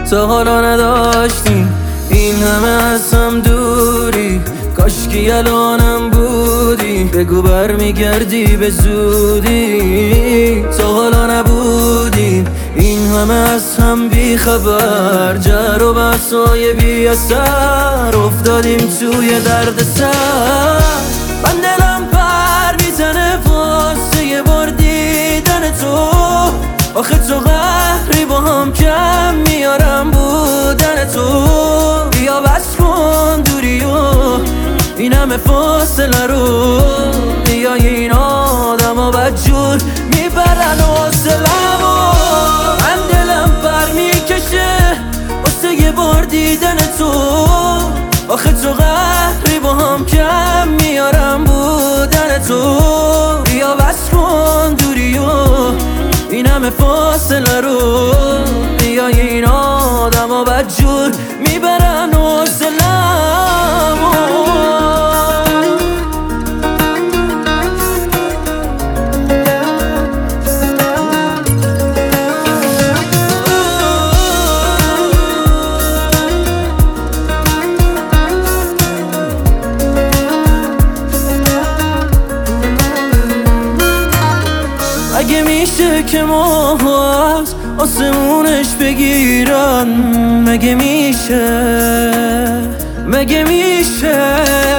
تا حالا نداشتیم این همه از هم دوری، کاشکی الانم بودی، بگو برمیگردی به زودی. تا حالا نبودیم این همه از هم بی خبر، جر و بحثای بی اثر، افتادیم توی درد سر. من دلم پر میزنه واسه یه بار دیدن تو، آخه تو قهری با هم کم میارم بودن تو. بیا بس کن دوری و این همه فاصله رو، بیا این آدم ها بدجور میبرن حوصله‌مو. من دلم پر میکشه واسه یه بار دیدن تو، آخه تو قهری با هم کم میارم بودن تو. بیا بس کن دوری و این همه فاصله رو، بیا این آدم ها بدجور میبرن حوصله‌مو. اگه میشه که ماها از آسمونش بگیرن، مگه میشه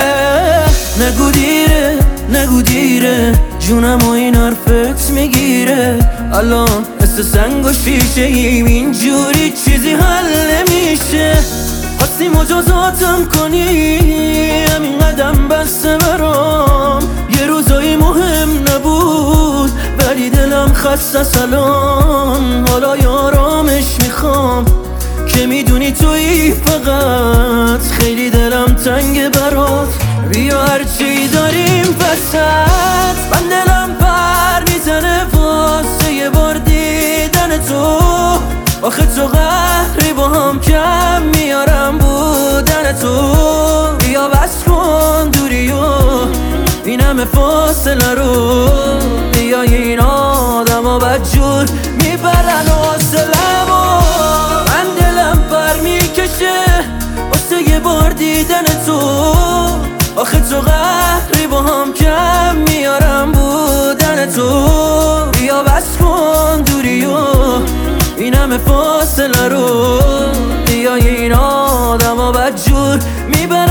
نگو دیره جونم و این حرفت میگیره. الان مثل سنگ و شیشه ایم، اینجوری چیزی حل نمیشه. خواستی مجازاتم کنی همین قدم بسته برام، یه روزایی مهم نبود ولی دلم خسته سلام. حالا یارامش میخوام که میدونی تویی فقط، خیلی دلم تنگ برات، بیا هرچی داریم وسط. من دلم پر میزنه واسه یه بار دیدن تو، آخه تو قهری با هم کم میارم بودن تو. بیا بس کن دوری و این همه فاصله رو، بیا این آدم ها بدجور میبرن حوصله‌مو. من دلم پر میکشه واسه یه بار دیدن تو، آخه تو قهری با هم کم میارم بودن تو. بیا بس کن دوری و این همه فاصله رو، بیا این آدم ها بدجور میبرن